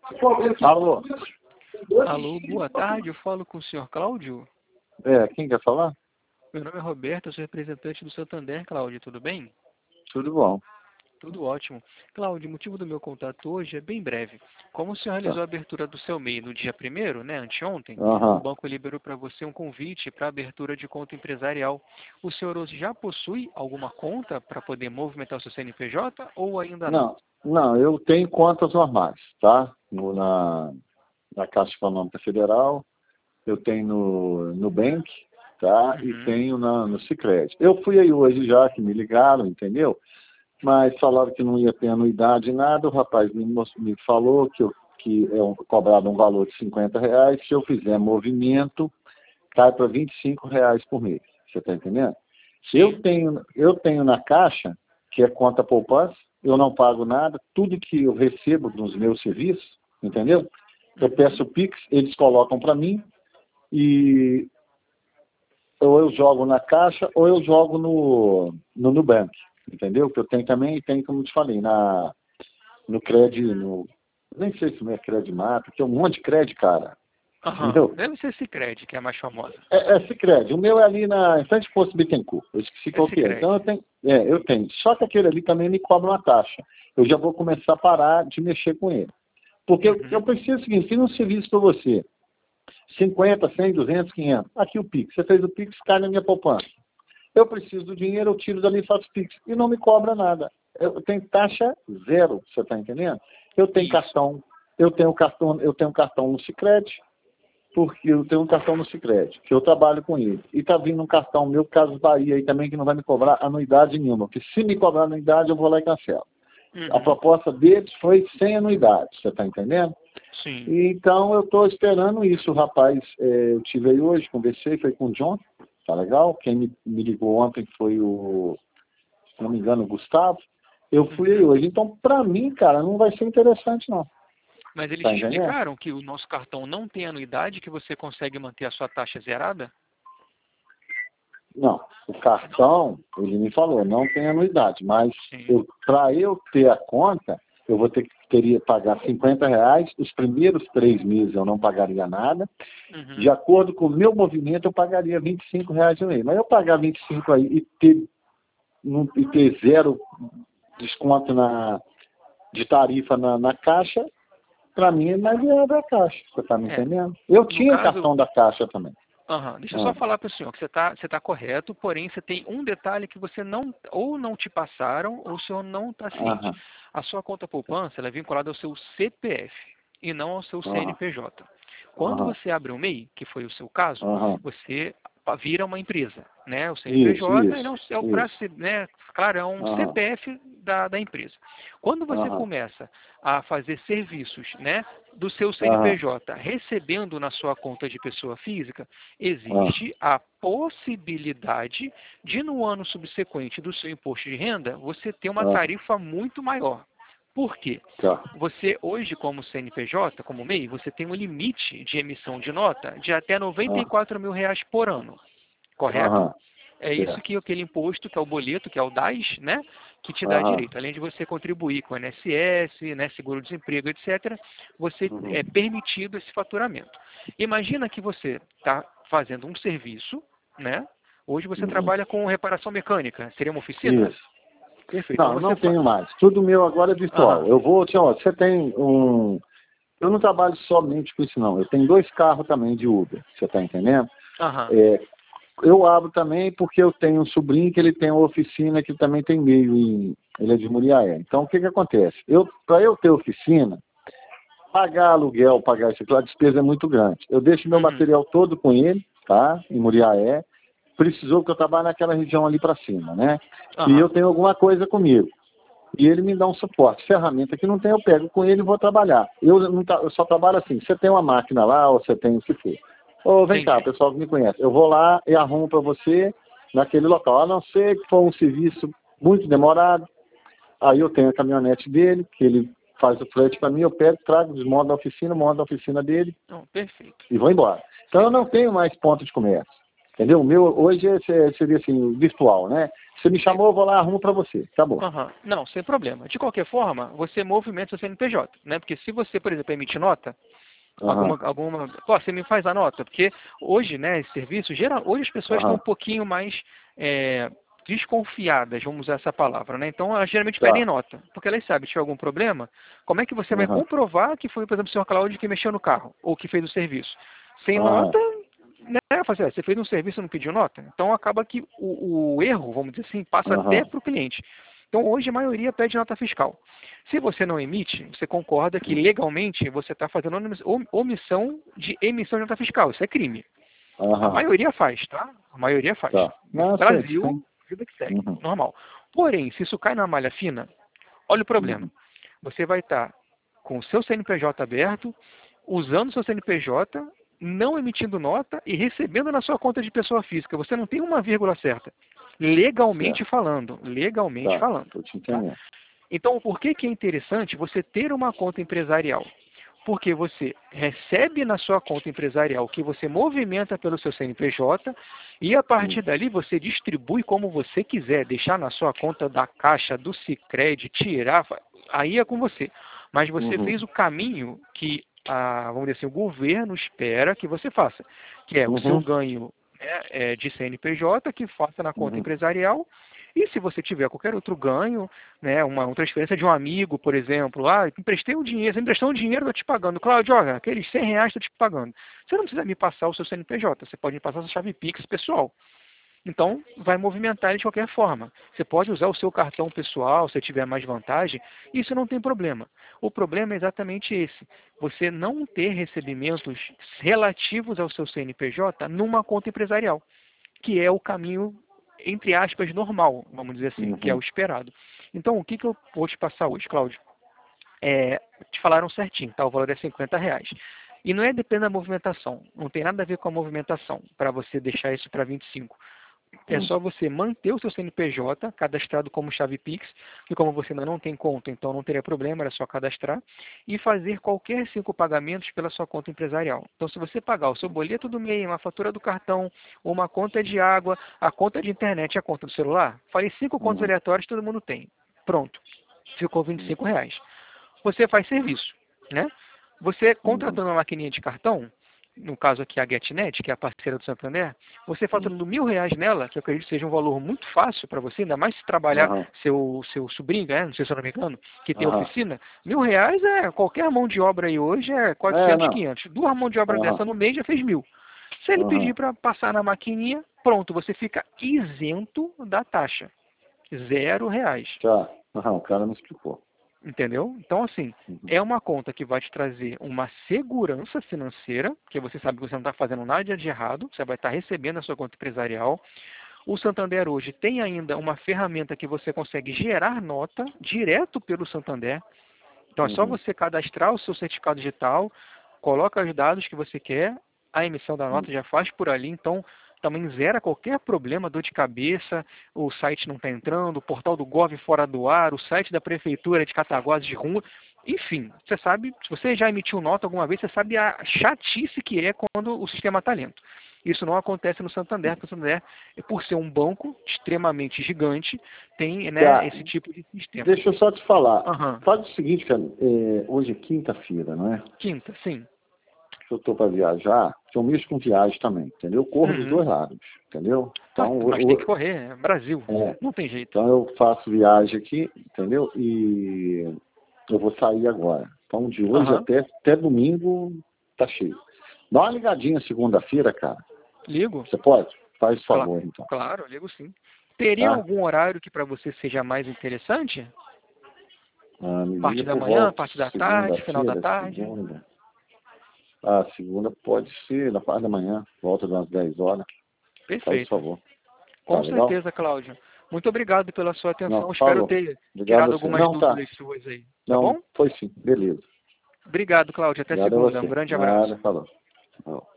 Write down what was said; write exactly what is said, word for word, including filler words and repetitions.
Alô? Alô, boa tarde, eu falo com o senhor Cláudio. É, quem quer falar? Meu nome é Roberto, eu sou representante do Santander, Cláudio, tudo bem? Tudo bom. Tudo ótimo. Cláudio, o motivo do meu contato hoje é bem breve. Como o senhor realizou Tá. a abertura do seu M E I no dia primeiro, né, anteontem, o Aham. banco liberou para você um convite para abertura de conta empresarial. O senhor hoje já possui alguma conta para poder movimentar o seu C N P J ou ainda não? Não, não, eu tenho contas normais, tá? No, na, na Caixa Econômica Federal, eu tenho no Nubank, tá? E Uhum. tenho na, no Sicredi. Eu fui aí hoje já, que me ligaram, entendeu? Mas falaram que não ia ter anuidade nada, o rapaz me, mos- me falou que, eu, que é um, cobrado um valor de cinquenta reais, se eu fizer movimento, cai para vinte e cinco reais por mês. Você está entendendo? Eu Sim. tenho, eu tenho na Caixa, que é conta poupança, eu não pago nada, tudo que eu recebo nos meus serviços, entendeu? Eu Uhum. peço o Pix, eles colocam para mim e ou eu jogo na Caixa ou eu jogo no, no Nubank, entendeu? Que eu tenho também e tem, como eu te falei, na, no Cred, no, nem sei se não é Credmap, tem um monte de Cred, cara, Aham. entendeu? Deve ser Sicredi, que é a mais famosa. É, é Sicredi. O meu é ali na em frente ao Posto Bittencourt. Eu esqueci É qual que é. Então Sicredi. eu tenho, é, eu tenho. Só que aquele ali também me cobra uma taxa. Eu já vou começar a parar de mexer com ele. Porque eu, eu Uhum. preciso do seguinte, fiz um serviço para você. cinquenta, cem, duzentos, quinhentos. Aqui o Pix. Você fez o Pix, cai na minha poupança. Eu preciso do dinheiro, eu tiro dali e faço Pix. E não me cobra nada. Eu tenho taxa zero, você está entendendo? Eu tenho Isso. cartão, eu tenho cartão, eu tenho cartão no Sicredi, porque eu tenho um cartão no Sicredi, que eu trabalho com ele. E está vindo um cartão meu, Casas Bahia, aí também, que não vai me cobrar anuidade nenhuma. Porque se me cobrar anuidade, eu vou lá e cancelo. A Uhum. proposta deles foi sem anuidade, você está entendendo? Sim. E, então eu estou esperando isso, rapaz. É, eu tive aí hoje, conversei, foi com o John, tá legal? Quem me, me ligou ontem foi o, se não me engano, o Gustavo. Eu fui aí Uhum. hoje. Então, para mim, cara, não vai ser interessante, não. Mas eles Tá te entendendo? explicaram que o nosso cartão não tem anuidade, que você consegue manter a sua taxa zerada? Não, o cartão, ele me falou, não tem anuidade, mas Sim. eu, para eu ter a conta, eu vou ter que teria pagar cinquenta reais, os primeiros três meses eu não pagaria nada, de Uhum. acordo com o meu movimento eu pagaria vinte e cinco reais no mês, mas eu pagar vinte e cinco aí e ter, não- e ter zero desconto na, de tarifa na, na caixa, para mim é mais viável a caixa, você está me É. entendendo? Eu No tinha caso, cartão da caixa também. aham, deixa eu Ah, só falar para o senhor que você está você tá correto, porém você tem um detalhe que você não, ou não te passaram, ou o senhor não está ciente. aham, A sua conta poupança ela é vinculada ao seu C P F e não ao seu aham, C N P J. Quando aham, você abre um M E I, que foi o seu caso, aham. você vira uma empresa, né? O Isso, C N P J isso, ele é, um, é o pra, isso. né? Claro, é um Aham, C P F da, da empresa. Quando você aham, começa a fazer serviços, né, do seu aham, C N P J recebendo na sua conta de pessoa física, aham, existe a possibilidade de no ano subsequente do seu imposto de renda você ter uma aham, tarifa muito maior. Por quê? tá. Você hoje, como C N P J, como M E I, você tem um limite de emissão de nota de até noventa e Aham, quatro mil reais por ano, correto? aham, É isso certo. que aquele imposto, que é o boleto, que é o D A S, né, que te dá Aham, direito. Além de você contribuir com o I N S S, né, seguro-desemprego, etcétera, você uhum, é permitido esse faturamento. Imagina que você está fazendo um serviço, né? Hoje você uhum. trabalha com reparação mecânica. Seria uma oficina? Isso. Perfeito. Então Não, você não fa... tenho mais. Tudo meu agora é virtual. Aham. Eu vou, tio, ó, você tem um... Eu não trabalho somente com isso, não. Eu tenho dois carros também de Uber, você está entendendo? Aham. É, eu abro também porque eu tenho um sobrinho que ele tem uma oficina que também tem meio em... Ele é de Muriaé. Então, o que que acontece? Eu, para eu ter oficina, pagar aluguel, pagar isso aqui, a despesa é muito grande. Eu deixo meu Uhum. material todo com ele, tá? Em Muriaé. Precisou que eu trabalhe naquela região ali para cima, né? E eu Aham. tenho alguma coisa comigo. E ele me dá um suporte. Ferramenta que não tem, eu pego com ele e vou trabalhar. Eu, não tra- eu só trabalho assim. Você tem uma máquina lá, ou você tem o que for. Ô, vem cá, Entendi. pessoal que me conhece. Eu vou lá e arrumo para você naquele local. A não ser que for um serviço muito demorado, aí eu tenho a caminhonete dele, que ele faz o frete para mim, eu pego, trago, desmonto da oficina, monto a oficina dele Não, perfeito. e vou embora. Então eu não Perfeito. tenho mais ponto de comércio. Entendeu? O meu hoje é- seria assim, virtual, né? Você me chamou, eu vou lá, arrumo para você. Acabou. Aham. Não, sem problema. De qualquer forma, você movimenta seu C N P J, né? Porque se você, por exemplo, emite nota, alguma, Aham, alguma, pô, você me faz a nota, porque hoje, né, esse serviço, geral, hoje as pessoas estão um aham, pouquinho mais é, desconfiadas, vamos usar essa palavra, né? Então, elas geralmente pedem tá. nota, porque elas sabem, se tiver algum problema, como é que você vai Aham, comprovar que foi, por exemplo, o senhor Cláudio que mexeu no carro, ou que fez o serviço? Sem aham, nota, né? Fazer, você fez um serviço e não pediu nota? Então, acaba que o, o erro, vamos dizer assim, passa até aham. para o cliente. Então, hoje a maioria pede nota fiscal. Se você não emite, você concorda que legalmente você está fazendo omissão de emissão de nota fiscal. Isso é crime. A Aham, maioria faz, tá? A maioria faz. tá. No Não, sei, Brasil, sim. vida que segue, Uhum, normal. Porém, se isso cai na malha fina, olha o problema. uhum, Você vai estar com o seu C N P J aberto, usando o seu C N P J, não emitindo nota e recebendo na sua conta de pessoa física. Você não tem uma vírgula certa. Legalmente certo. falando. Legalmente Tá, falando. tô te Tá? entendendo. Então, por que, que é interessante você ter uma conta empresarial? Porque você recebe na sua conta empresarial que você movimenta pelo seu C N P J e a Hum, partir dali você distribui como você quiser, deixar na sua conta da Caixa, do Sicredi, tirar, fa- aí é com você. Mas você Uhum, fez o caminho que, a, vamos dizer assim, o governo espera que você faça, que é o seu uhum, ganho, né, é, de C N P J, que faça na conta uhum, empresarial. E se você tiver qualquer outro ganho, né, uma, uma transferência de um amigo, por exemplo, ah, emprestei um dinheiro, você emprestou um dinheiro, estou te pagando. Cláudio, olha, aqueles cem reais estou te pagando. Você não precisa me passar o seu C N P J, você pode me passar a sua chave Pix pessoal. Então, vai movimentar ele de qualquer forma. Você pode usar o seu cartão pessoal, se tiver mais vantagem, isso não tem problema. O problema é exatamente esse, você não ter recebimentos relativos ao seu C N P J numa conta empresarial, que é o caminho, entre aspas, normal, vamos dizer assim, que é o uhum. esperado. Então, o que, que eu vou te passar hoje, Cláudio? É, te falaram certinho, tá? O valor é cinquenta reais. E não é depende da movimentação, não tem nada a ver com a movimentação, para você deixar isso para vinte e cinco. É Hum, só você manter o seu C N P J cadastrado como chave Pix, e como você ainda não tem conta, então não teria problema, era só cadastrar, e fazer qualquer cinco pagamentos pela sua conta empresarial. Então, se você pagar o seu boleto do mês, uma fatura do cartão, uma conta de água, a conta de internet e a conta do celular, falei cinco contas uhum, aleatórias, todo mundo tem. Pronto, ficou vinte e uhum, cinco reais. Você faz serviço, né? Você uhum, contratando uma maquininha de cartão, no caso aqui a GetNet, que é a parceira do Santander, você uhum, faturando mil reais nela, que eu acredito que seja um valor muito fácil para você, ainda mais se trabalhar aham, seu, seu sobrinho, né? Não sei se eu não me engano, que tem aham. oficina, mil reais é qualquer mão de obra aí hoje é É, quatrocentos, não. quinhentos. Duas mãos de obra Aham, dessa no mês já fez mil. Se ele pedir aham. para passar na maquininha, pronto, você fica isento da taxa. Zero reais. Tá. Aham, o cara me explicou. Entendeu? Então, assim, Uhum, é uma conta que vai te trazer uma segurança financeira, porque você sabe que você não está fazendo nada de errado, você vai estar recebendo a sua conta empresarial. O Santander hoje tem ainda uma ferramenta que você consegue gerar nota direto pelo Santander. Então, é só uhum, você cadastrar o seu certificado digital, coloca os dados que você quer, a emissão da uhum. nota já faz por ali, então também zera qualquer problema, dor de cabeça, o site não está entrando, o portal do Gov fora do ar, o site da prefeitura de Cataguases de Rua, enfim, você sabe, se você já emitiu nota alguma vez, você sabe a chatice que é quando o sistema está lento. Isso não acontece no Santander, porque o Santander, por ser um banco extremamente gigante, tem, né, Tá. esse tipo de sistema. Deixa eu só te falar. Aham. Faz o seguinte, cara. É, hoje é quinta-feira, não é? Quinta, sim. Eu estou para viajar, que eu mexo com viagem também, entendeu? Eu corro dos Uhum. dois lados, entendeu? Tá, Então, mas tem eu, que correr, é Brasil, eu- é, não tem jeito. então eu faço viagem aqui, entendeu? E eu vou sair agora. Então, de hoje Aham. até, até domingo, tá cheio. Dá uma ligadinha segunda-feira, cara. Ligo? Você pode? Faz Cla- favor, então. claro, ligo sim. Teria Tá? algum horário que para você seja mais interessante? Ah, me liga Parte da por manhã, volta parte da tarde, final da segunda-feira, tarde? segunda. Ah, segunda pode ser na parte da manhã, volta de umas dez horas. Faz Perfeito. favor. Tá Com legal? certeza, Cláudio. Muito obrigado pela sua Não, atenção. Espero falou. ter Obrigado tirado a você. algumas Não, tá. dúvidas suas aí. Tá Não, bom? foi sim. Beleza. Obrigado, Cláudio. Até Obrigado a segunda. Um você. grande abraço. Nada, falou. Falou.